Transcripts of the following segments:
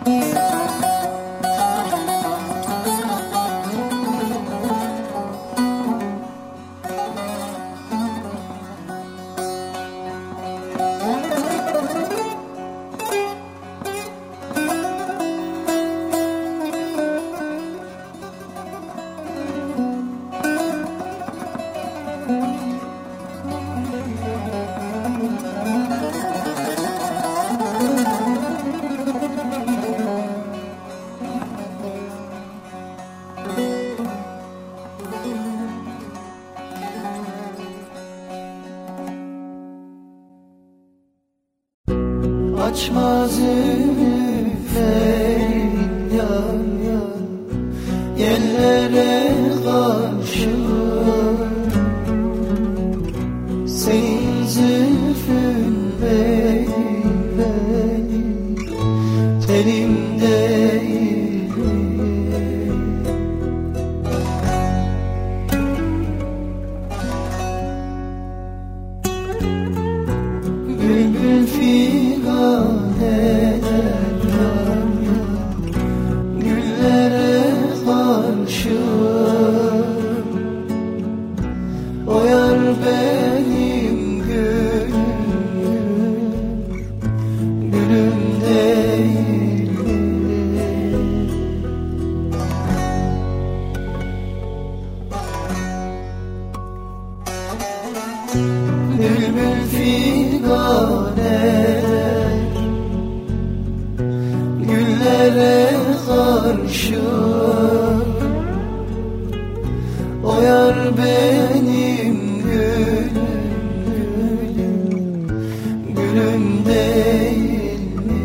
Açmaz üfleyin yan yan yerlere karşı, senin zülfün benim telim değil. Bülbül figan eder yan yan güllere karşı, o yar benim gülüm değil. Bülbül figan eder güllere karşı, o yar benim gülüm değil mi?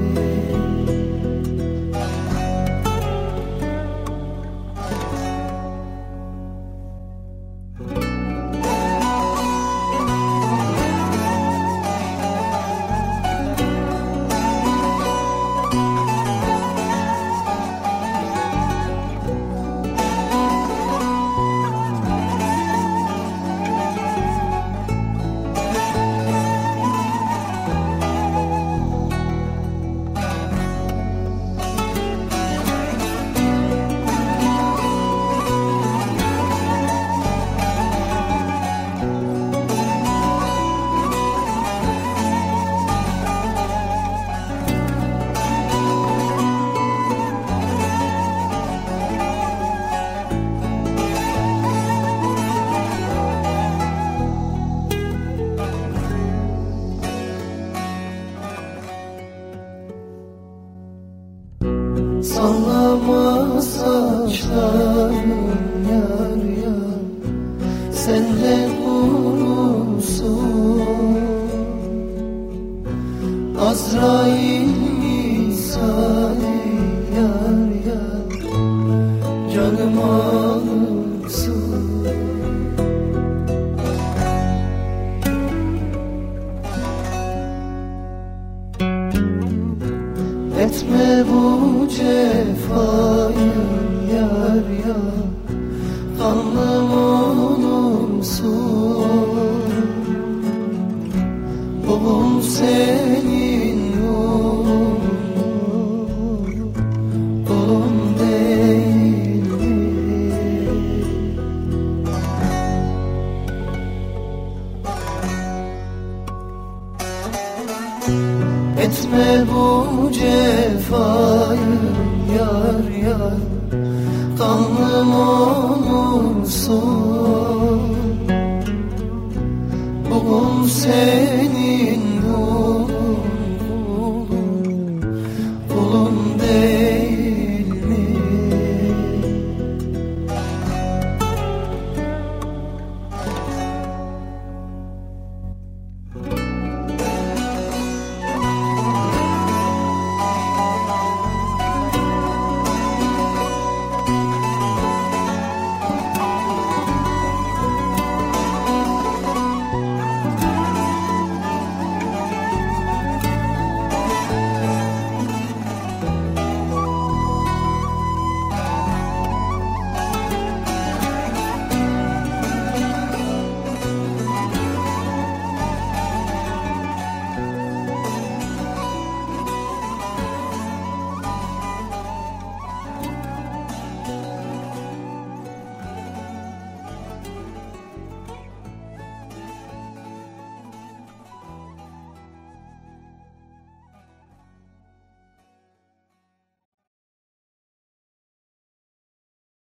Sallama saçlarım yar yar, senden kurusun. Azrail misali yar yar, canım alırsın. Etme bu cefayı yar yar, kanlım olursun. Oğlum senin oğlum değil mi? Etme bu cefayı yar yar, kanlım olursun. Oğlum senin